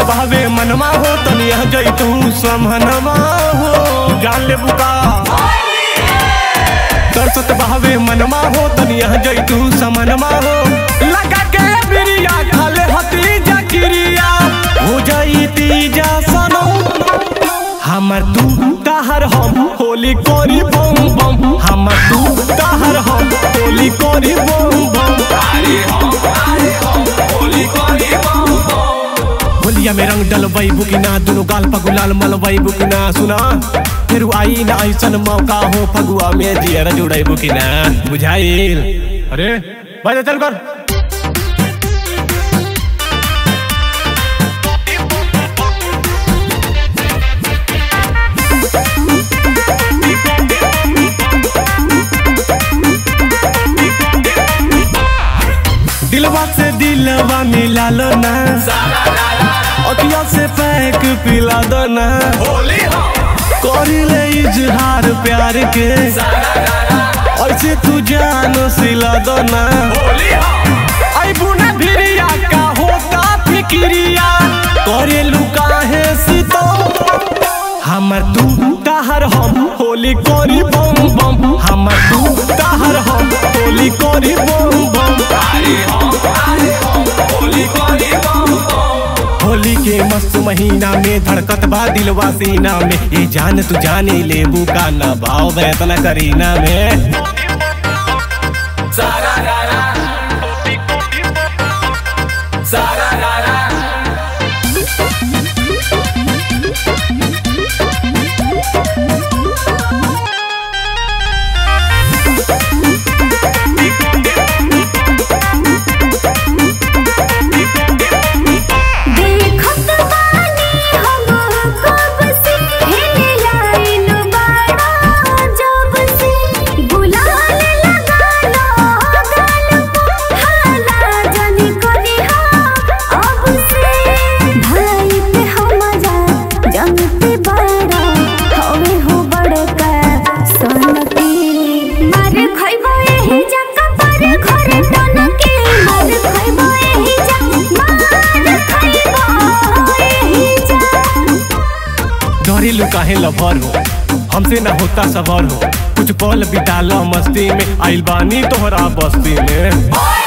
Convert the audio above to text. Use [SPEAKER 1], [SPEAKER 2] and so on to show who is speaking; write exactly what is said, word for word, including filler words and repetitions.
[SPEAKER 1] बहावे मनमा हो तनिया जई तू समहनमा हो जान ले बुका तरसत बहावे मनमा हो तनिया जई तू समहनमा हो लगा के बिरिया खाले हती जकिरिया हो जाई तीजा सनो हमर तू ताहर हम होली कोरी बम बम हमर तू ताहर हम होली कोरी बम बम अरे हम अरे हम होली कोरी बम बम होलिया में रंग डलवाई बुकिना दोनों गाल पगुलाल मलवाई बुकिना सुना फिर आई ना ऐसन मौका हो फगुआ में जियर जुड़ाई बुकिना बुझाइल अरे भाई चल कर दिलवा से दिलवा मिला लो ना अखिया से पैक पिला दो ना करिले इजहार प्यार के ऐसे तू जान सिला दो ना आई बुना भिरिया का होता फिक्रिया करे लुका है सीतो हमर तू ताहर हम होली कोरी बम बम हमर तू ताहर हम होली कोरी बम बम अरे हम अरे हम होली कोरी बम बम होली के मस्त महीना में धड़कत बा दिलवा सीना में ये जान तू जाने लेबू का ना भाव वेतना करीना में सारा रारा सारा रारा घरेलू काहे लभर हो हमसे ना होता सबर हो कुछ पल बिता लो मस्ती में आइल बानी तोहरा बस्ती में।